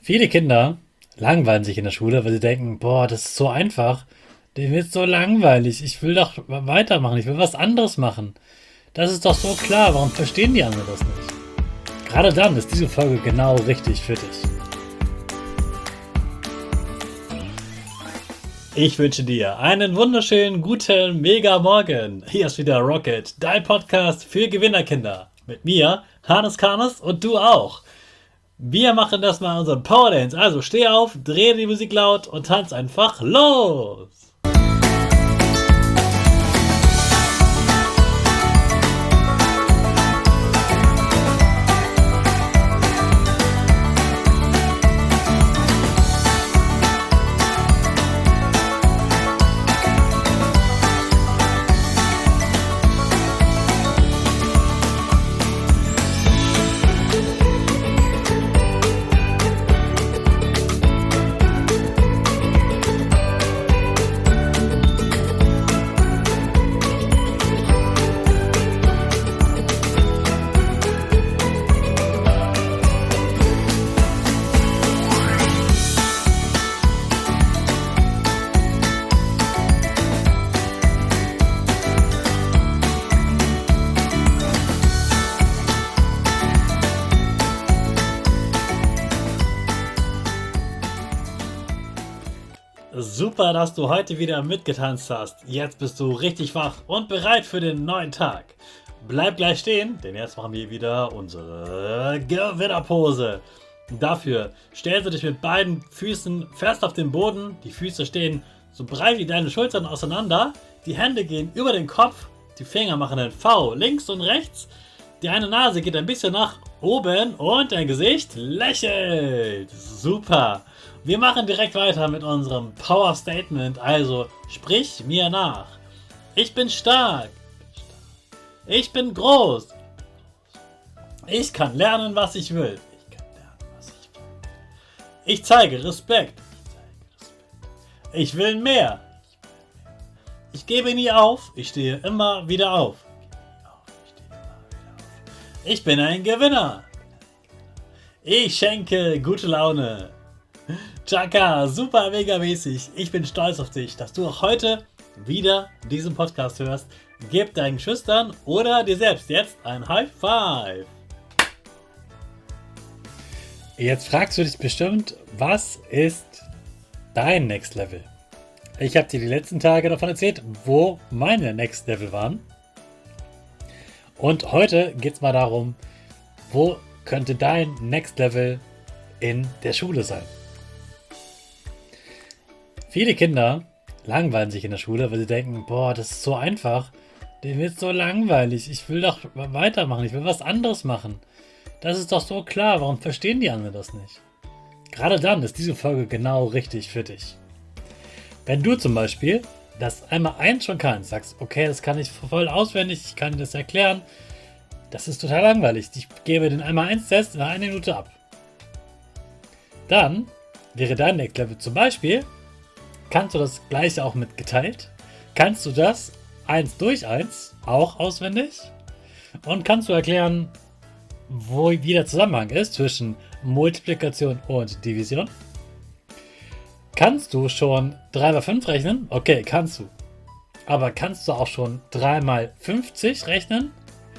Viele Kinder langweilen sich in der Schule, weil sie denken, boah, das ist so einfach, dem wird so langweilig, ich will doch weitermachen, ich will was anderes machen. Das ist doch so klar, warum verstehen die anderen das nicht? Gerade dann ist diese Folge genau richtig für dich. Ich wünsche dir einen wunderschönen, guten, mega Morgen. Hier ist wieder Rocket, dein Podcast für Gewinnerkinder. Mit mir, Hannes Karnes und du auch. Wir machen das mal unseren Power Dance. Also steh auf, dreh die Musik laut und tanz einfach los. Super, dass du heute wieder mitgetanzt hast. Jetzt bist du richtig wach und bereit für den neuen Tag. Bleib gleich stehen, denn jetzt machen wir wieder unsere Gewinnerpose. Dafür stellst du dich mit beiden Füßen fest auf den Boden. Die Füße stehen so breit wie deine Schultern auseinander. Die Hände gehen über den Kopf. Die Finger machen ein V links und rechts. Die eine Nase geht ein bisschen nach oben und dein Gesicht lächelt. Super. Wir machen direkt weiter mit unserem Power Statement. Also sprich mir nach. Ich bin stark. Ich bin groß. Ich kann lernen, was ich will. Ich zeige Respekt. Ich will mehr. Ich gebe nie auf. Ich stehe immer wieder auf. Ich bin ein Gewinner. Ich schenke gute Laune. Chaka, super mega mäßig. Ich bin stolz auf dich, dass du auch heute wieder diesen Podcast hörst. Gib deinen Schüchtern oder dir selbst jetzt ein High Five. Jetzt fragst du dich bestimmt, was ist dein Next Level? Ich habe dir die letzten Tage davon erzählt, wo meine Next Level waren. Und heute geht es mal darum, wo könnte dein Next Level in der Schule sein? Viele Kinder langweilen sich in der Schule, weil sie denken, boah, das ist so einfach, dem wird so langweilig, ich will doch weitermachen, ich will was anderes machen. Das ist doch so klar, warum verstehen die anderen das nicht? Gerade dann ist diese Folge genau richtig für dich. Wenn du zum Beispiel das einmal eins schon kannst, sagst, okay, das kann ich voll auswendig, ich kann dir das erklären, das ist total langweilig, ich gebe den einmal eins Test in 1 Minute ab. Dann wäre dein Next Level zum Beispiel, kannst du das gleiche auch mit geteilt, kannst du das 1 durch 1 auch auswendig und kannst du erklären, wie der Zusammenhang ist zwischen Multiplikation und Division. Kannst du schon 3 mal 5 rechnen? Okay, kannst du. Aber kannst du auch schon 3 mal 50 rechnen?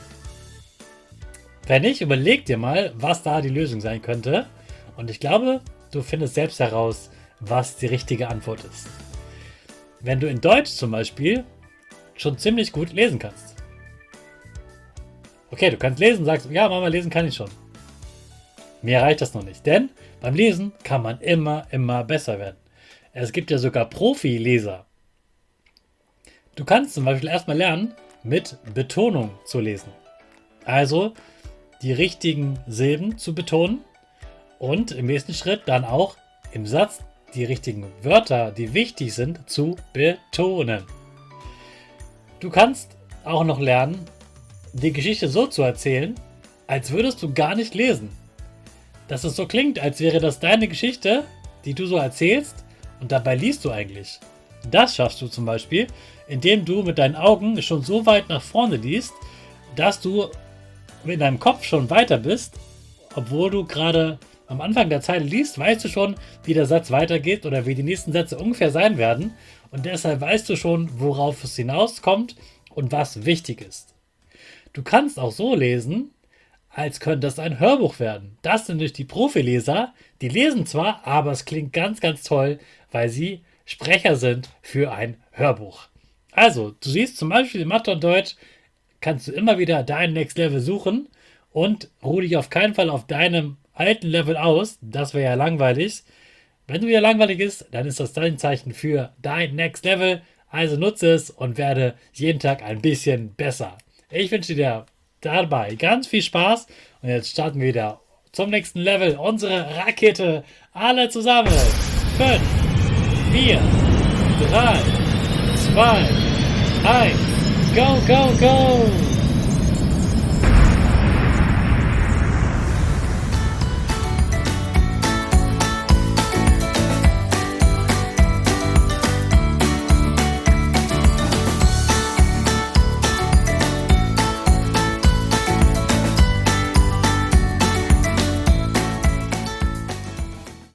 Wenn nicht, überleg dir mal, was da die Lösung sein könnte. Und ich glaube, du findest selbst heraus, was die richtige Antwort ist. Wenn du in Deutsch zum Beispiel schon ziemlich gut lesen kannst. Okay, du kannst lesen, sagst, ja Mama, lesen kann ich schon. Mir reicht das noch nicht, denn beim Lesen kann man immer besser werden. Es gibt ja sogar Profi-Leser. Du kannst zum Beispiel erstmal lernen, mit Betonung zu lesen. Also die richtigen Silben zu betonen und im nächsten Schritt dann auch im Satz die richtigen Wörter, die wichtig sind, zu betonen. Du kannst auch noch lernen, die Geschichte so zu erzählen, als würdest du gar nicht lesen. Dass es so klingt, als wäre das deine Geschichte, die du so erzählst und dabei liest du eigentlich. Das schaffst du zum Beispiel, indem du mit deinen Augen schon so weit nach vorne liest, dass du in deinem Kopf schon weiter bist, obwohl du gerade am Anfang der Zeile liest, weißt du schon, wie der Satz weitergeht oder wie die nächsten Sätze ungefähr sein werden. Und deshalb weißt du schon, worauf es hinauskommt und was wichtig ist. Du kannst auch so lesen, als könnte das ein Hörbuch werden. Das sind nämlich die Profileser, die lesen zwar, aber es klingt ganz, ganz toll, weil sie Sprecher sind für ein Hörbuch. Also, du siehst zum Beispiel in Mathe und Deutsch, kannst du immer wieder dein Next Level suchen und ruh dich auf keinen Fall auf deinem alten Level aus. Das wäre ja langweilig. Wenn du wieder langweilig ist, dann ist das dein Zeichen für dein Next Level. Also nutze es und werde jeden Tag ein bisschen besser. Ich wünsche dir dabei ganz viel Spaß und jetzt starten wir wieder zum nächsten Level. Unsere Rakete. Alle zusammen. 5, 4, 3, 2, 1. Go, go, go!